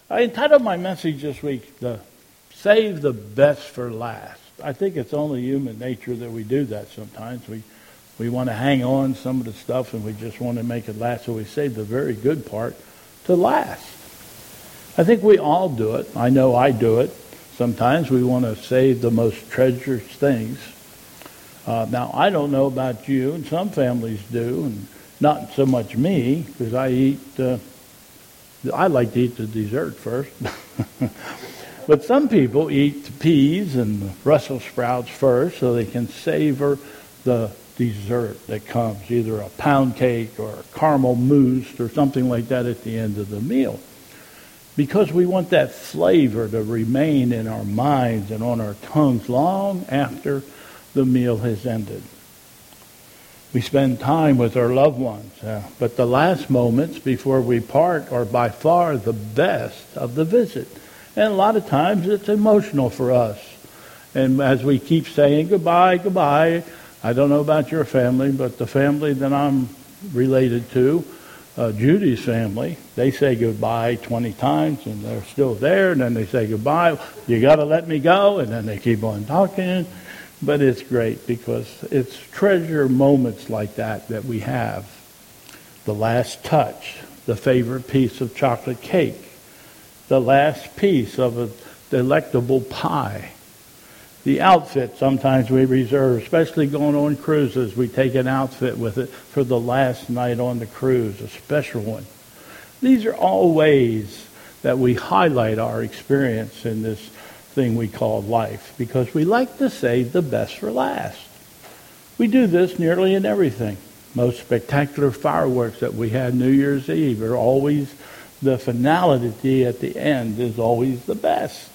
I entitled my message this week, Save the Best for Last. I think it's only human nature that we do that sometimes. We want to hang on some of the stuff and we just want to make it last, so we save the very good part to last. I think we all do it. I know I do it. Sometimes we want to save the most treasured things. Now, I don't know about you, and some families do, and not so much me, because I like to eat the dessert first. But some people eat the peas and the Brussels sprouts first so they can savor the dessert that comes, either a pound cake or a caramel mousse or something like that at the end of the meal. Because we want that flavor to remain in our minds and on our tongues long after the meal has ended. We spend time with our loved ones, but the last moments before we part are by far the best of the visit. And a lot of times it's emotional for us. And as we keep saying goodbye, goodbye, I don't know about your family, but the family that I'm related to, Judy's family, they say goodbye 20 times and they're still there, and then they say goodbye, you got to let me go, and then they keep on talking. But it's great because it's treasure moments like that we have. The last touch, the favorite piece of chocolate cake, the last piece of a delectable pie, the outfit sometimes we reserve, especially going on cruises. We take an outfit with it for the last night on the cruise, a special one. These are all ways that we highlight our experience in this thing we call life, because we like to save the best for last. We do this nearly in everything. Most spectacular fireworks that we had New Year's Eve are always, the finality at the end is always the best.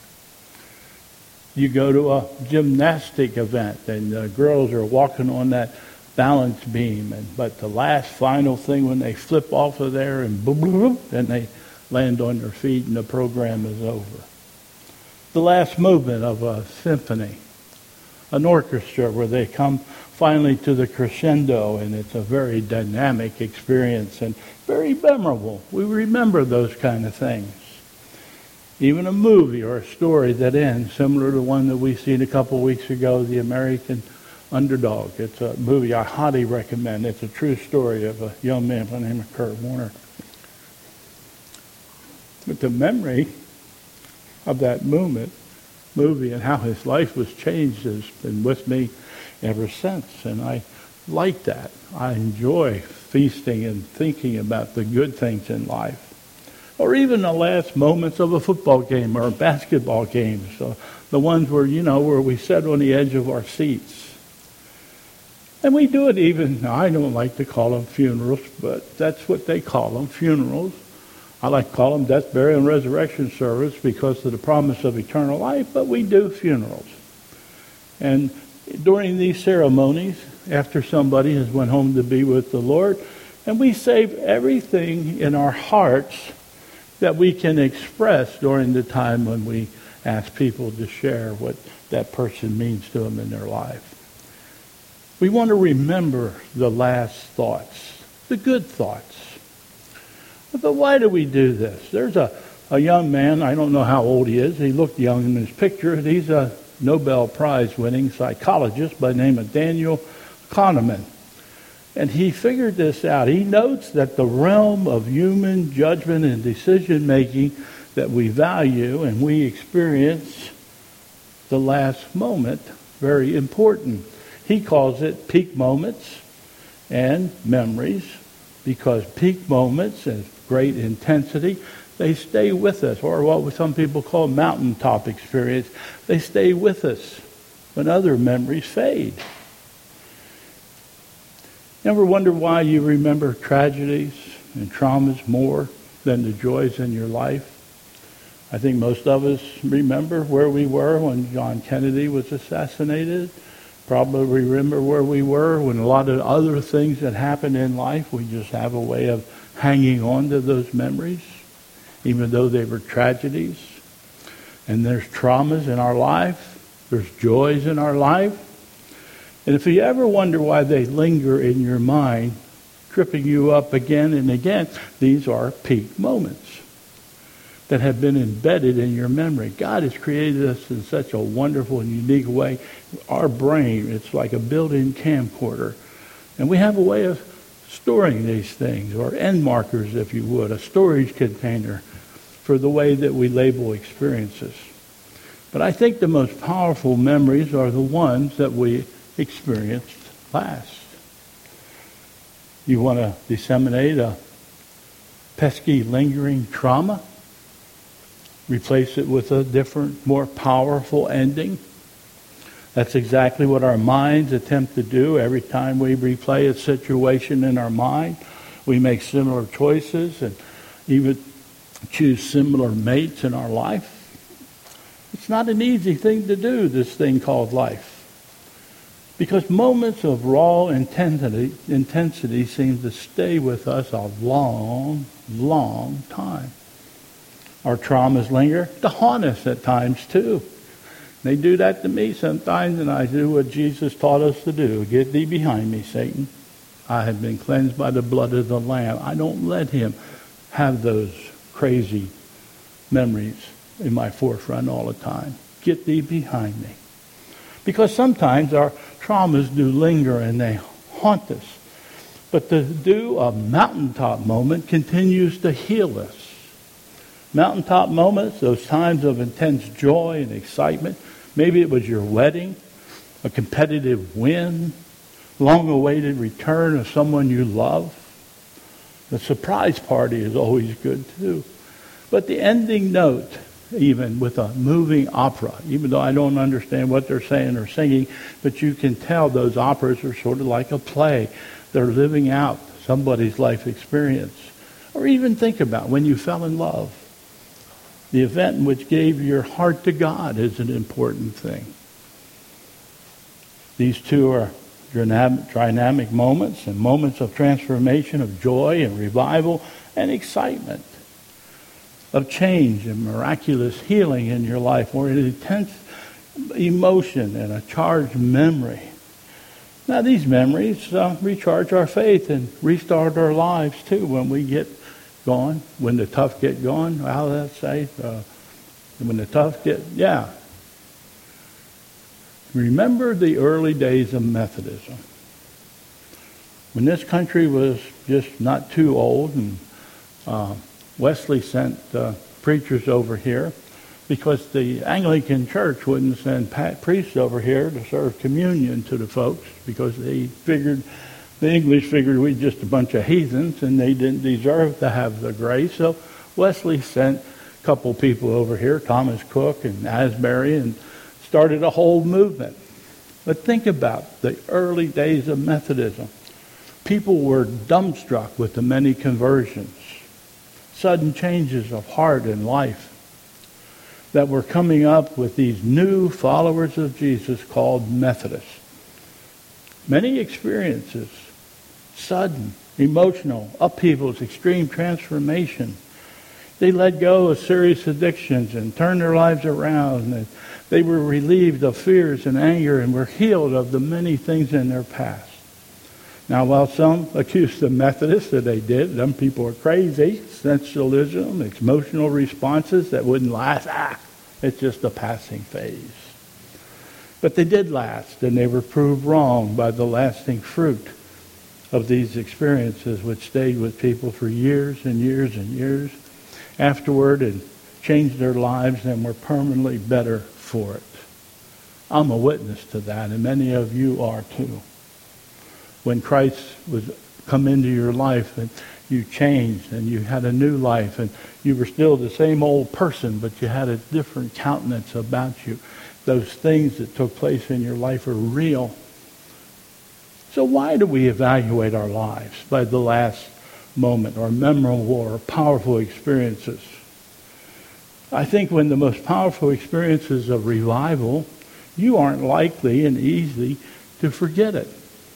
You go to a gymnastic event and the girls are walking on that balance beam, but the last final thing when they flip off of there and boom, boom, boom, then they land on their feet and the program is over. The last movement of a symphony, an orchestra where they come finally to the crescendo, and it's a very dynamic experience and very memorable. We remember those kind of things. Even a movie or a story that ends, similar to the one that we seen a couple of weeks ago, The American Underdog. It's a movie I highly recommend. It's a true story of a young man by the name of Kurt Warner. But the memory of that movie and how his life was changed has been with me ever since. And I like that. I enjoy feasting and thinking about the good things in life. Or even the last moments of a football game or a basketball game. So the ones where, where we sit on the edge of our seats. And we do it even, I don't like to call them funerals, but that's what they call them, funerals. I like to call them death, burial, and resurrection service because of the promise of eternal life, but we do funerals. And during these ceremonies, after somebody has went home to be with the Lord, and we save everything in our hearts that we can express during the time when we ask people to share what that person means to them in their life. We want to remember the last thoughts, the good thoughts. But why do we do this? There's a young man, I don't know how old he is. He looked young in his picture. He's a Nobel Prize-winning psychologist by the name of Daniel Kahneman. And he figured this out. He notes that the realm of human judgment and decision-making that we value and we experience the last moment, very important. He calls it peak moments and memories, because peak moments and great intensity, they stay with us, or what some people call mountaintop experience. They stay with us when other memories fade. Ever wonder why you remember tragedies and traumas more than the joys in your life? I think most of us remember where we were when John Kennedy was assassinated. Probably remember where we were when a lot of other things that happened in life. We just have a way of hanging on to those memories, even though they were tragedies. And there's traumas in our life. There's joys in our life. And if you ever wonder why they linger in your mind, tripping you up again and again, these are peak moments. that have been embedded in your memory. God has created us in such a wonderful and unique way. Our brain, it's like a built-in camcorder. And we have a way of storing these things, or end markers, if you would, a storage container for the way that we label experiences. But I think the most powerful memories are the ones that we experienced last. You want to disseminate a pesky, lingering trauma? Replace it with a different, more powerful ending? That's exactly what our minds attempt to do every time we replay a situation in our mind. We make similar choices and even choose similar mates in our life. It's not an easy thing to do, this thing called life. Because moments of raw intensity seem to stay with us a long, long time. Our traumas linger to haunt us at times too. They do that to me sometimes, and I do what Jesus taught us to do. Get thee behind me, Satan. I have been cleansed by the blood of the Lamb. I don't let him have those crazy memories in my forefront all the time. Get thee behind me. Because sometimes our traumas do linger and they haunt us. But to do a mountaintop moment continues to heal us. Mountaintop moments, those times of intense joy and excitement. Maybe it was your wedding, a competitive win, long-awaited return of someone you love. The surprise party is always good too. But the ending note, even with a moving opera, even though I don't understand what they're saying or singing, but you can tell those operas are sort of like a play. They're living out somebody's life experience. Or even think about when you fell in love. The event in which gave your heart to God is an important thing. These two are dynamic moments and moments of transformation, of joy and revival and excitement, of change and miraculous healing in your life, or an intense emotion and a charged memory. Now these memories recharge our faith and restart our lives too when we get going, when the tough get going. How does that say? When the tough get, yeah. Remember the early days of Methodism. When this country was just not too old, and Wesley sent preachers over here because the Anglican Church wouldn't send priests over here to serve communion to the folks because they figured, the English figured we were just a bunch of heathens and they didn't deserve to have the grace. So Wesley sent a couple people over here, Thomas Cook and Asbury, and started a whole movement. But think about the early days of Methodism. People were dumbstruck with the many conversions, sudden changes of heart and life that were coming up with these new followers of Jesus called Methodists. Many experiences, sudden, emotional upheavals, extreme transformation. They let go of serious addictions and turned their lives around. And they were relieved of fears and anger and were healed of the many things in their past. Now, while some accuse the Methodists that they did, some people are crazy, sensualism, emotional responses that wouldn't last. It's just a passing phase. But they did last, and they were proved wrong by the lasting fruit of these experiences, which stayed with people for years and years and years afterward and changed their lives and were permanently better for it. I'm a witness to that, and many of you are too. When Christ was come into your life and you changed and you had a new life and you were still the same old person, but you had a different countenance about you. Those things that took place in your life are real. So why do we evaluate our lives by the last moment or memorable or powerful experiences? I think when the most powerful experiences of revival, you aren't likely and easy to forget it.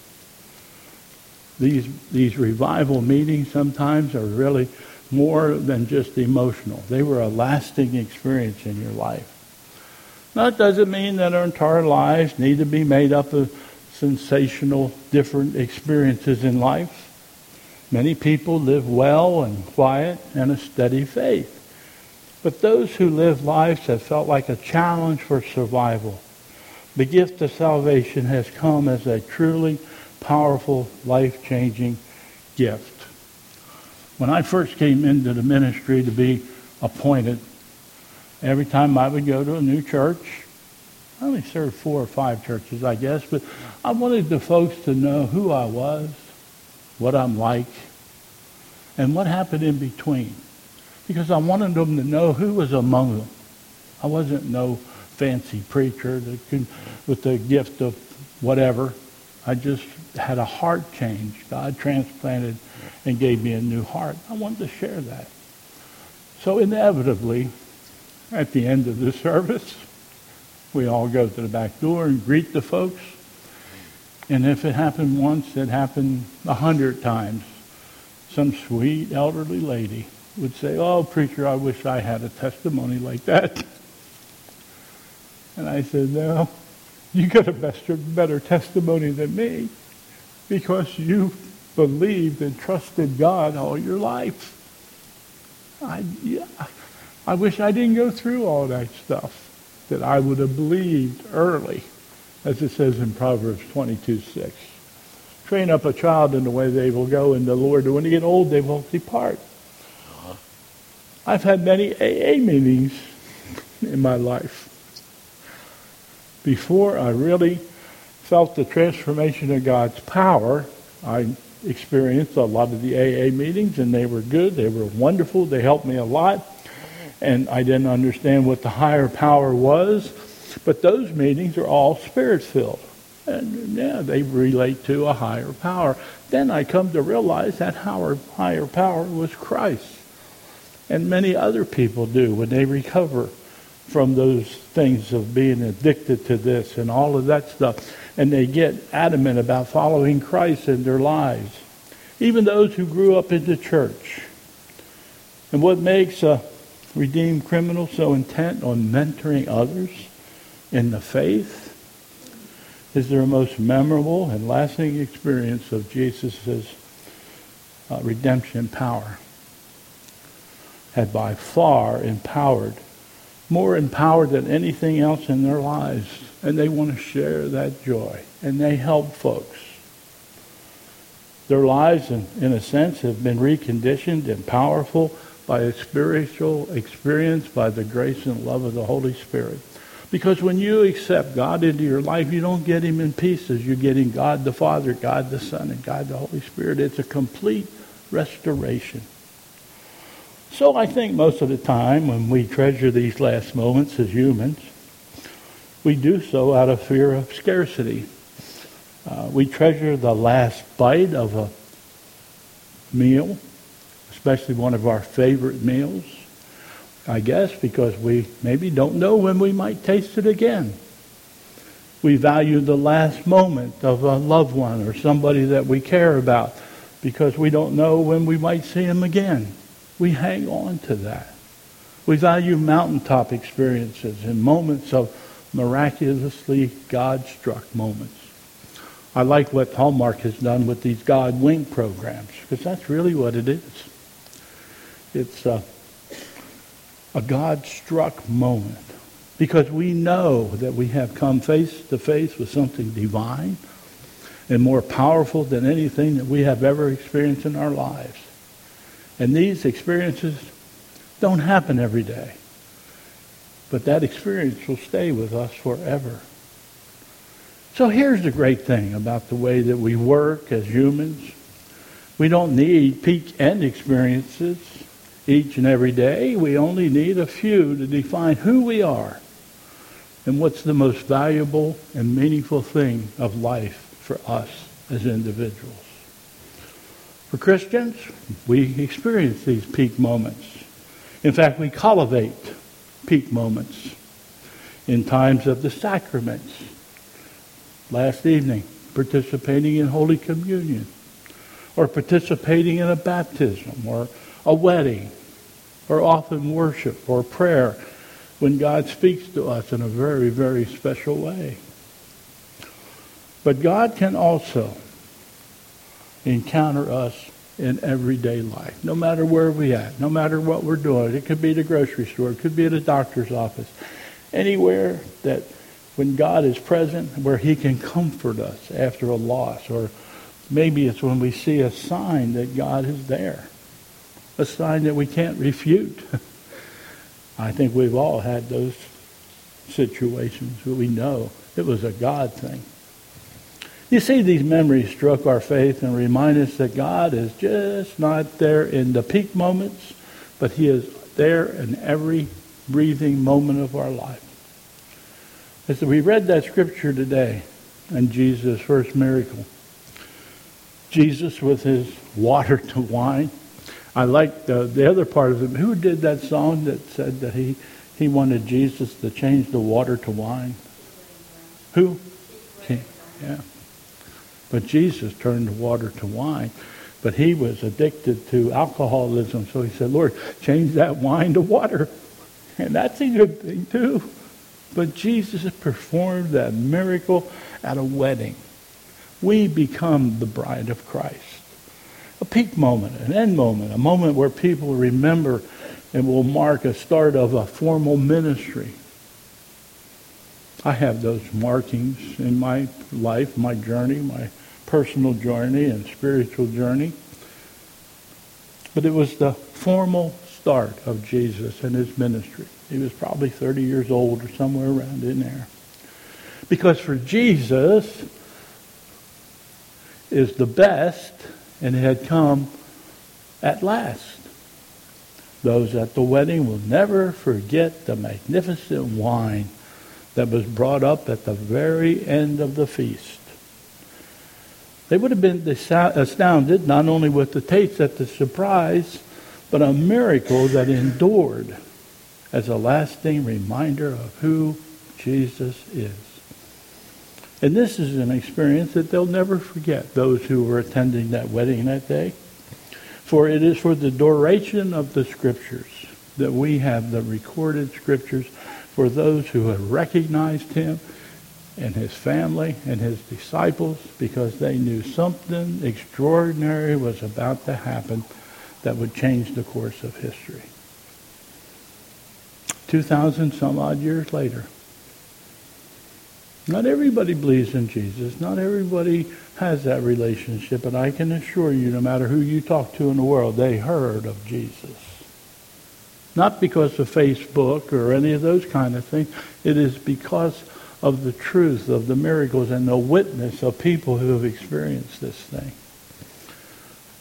These revival meetings sometimes are really more than just emotional. They were a lasting experience in your life. Now, it doesn't mean that our entire lives need to be made up of sensational, different experiences in life. Many people live well and quiet and a steady faith. But those who live lives that felt like a challenge for survival, the gift of salvation has come as a truly powerful, life-changing gift. When I first came into the ministry to be appointed, every time I would go to a new church, I only served 4 or 5 churches, I guess, but I wanted the folks to know who I was, what I'm like, and what happened in between. Because I wanted them to know who was among them. I wasn't no fancy preacher that could, with the gift of whatever. I just had a heart change. God transplanted and gave me a new heart. I wanted to share that. So inevitably, at the end of the service, we all go to the back door and greet the folks. And if it happened once, it happened 100 times. Some sweet elderly lady would say, "Oh, preacher, I wish I had a testimony like that." And I said, "No, you got a better testimony than me because you believed and trusted God all your life. I wish I didn't go through all that stuff, that I would have believed early," as it says in Proverbs 22:6. Train up a child in the way they will go, and the Lord, when they get old, they will depart. I've had many AA meetings in my life. Before I really felt the transformation of God's power, I experienced a lot of the AA meetings, and they were good. They were wonderful. They helped me a lot. And I didn't understand what the higher power was. But those meetings are all spirit-filled. And yeah, they relate to a higher power. Then I come to realize that higher power was Christ. And many other people do when they recover from those things of being addicted to this and all of that stuff. And they get adamant about following Christ in their lives. Even those who grew up in the church. And what makes a redeemed criminal so intent on mentoring others in the faith is their most memorable and lasting experience of Jesus' redemption power. Had by far more empowered than anything else in their lives. And they want to share that joy. And they help folks. Their lives, in a sense, have been reconditioned and powerful by a spiritual experience, by the grace and love of the Holy Spirit. Because when you accept God into your life, you don't get him in pieces. You're getting God the Father, God the Son, and God the Holy Spirit. It's a complete restoration. So I think most of the time when we treasure these last moments as humans, we do so out of fear of scarcity. We treasure the last bite of a meal, especially one of our favorite meals, I guess, because we maybe don't know when we might taste it again. We value the last moment of a loved one or somebody that we care about because we don't know when we might see them again. We hang on to that. We value mountaintop experiences and moments of miraculously God-struck moments. I like what Hallmark has done with these God Wink programs, because that's really what it is. It's a God-struck moment, because we know that we have come face to face with something divine and more powerful than anything that we have ever experienced in our lives. And these experiences don't happen every day. But that experience will stay with us forever. So here's the great thing about the way that we work as humans. We don't need peak end experiences each and every day. We only need a few to define who we are and what's the most valuable and meaningful thing of life for us as individuals. For Christians, we experience these peak moments. In fact, we cultivate peak moments in times of the sacraments. Last evening, participating in Holy Communion, or participating in a baptism, or a wedding, or often worship or prayer when God speaks to us in a very, very special way. But God can also encounter us in everyday life, no matter where we're at, no matter what we're doing. It could be the grocery store, it could be at a doctor's office, anywhere that when God is present, where he can comfort us after a loss, or maybe it's when we see a sign that God is there, a sign that we can't refute. I think we've all had those situations where we know it was a God thing. You see, these memories stroke our faith and remind us that God is just not there in the peak moments, but he is there in every breathing moment of our life. As we read that scripture today and Jesus' first miracle, Jesus with his water to wine. I like the other part of it. Who did that song that said that he wanted Jesus to change the water to wine? Who? Yeah. But Jesus turned the water to wine. But he was addicted to alcoholism. So he said, Lord, change that wine to water. And that's a good thing too. But Jesus performed that miracle at a wedding. We become the bride of Christ. A peak moment, an end moment, a moment where people remember and will mark a start of a formal ministry. I have those markings in my life, my journey, my personal journey and spiritual journey. But it was the formal start of Jesus and his ministry. He was probably 30 years old or somewhere around in there. Because for Jesus is the best, and it had come at last. Those at the wedding will never forget the magnificent wine that was brought up at the very end of the feast. They would have been astounded not only with the taste at the surprise, but a miracle that endured as a lasting reminder of who Jesus is. And this is an experience that they'll never forget, those who were attending that wedding that day. For it is for the duration of the Scriptures that we have the recorded Scriptures for those who have recognized him and his family and his disciples, because they knew something extraordinary was about to happen that would change the course of history. 2,000 some odd years later. Not everybody believes in Jesus. Not everybody has that relationship. But I can assure you, no matter who you talk to in the world, they heard of Jesus. Not because of Facebook or any of those kind of things. It is because of the truth of the miracles and the witness of people who have experienced this thing.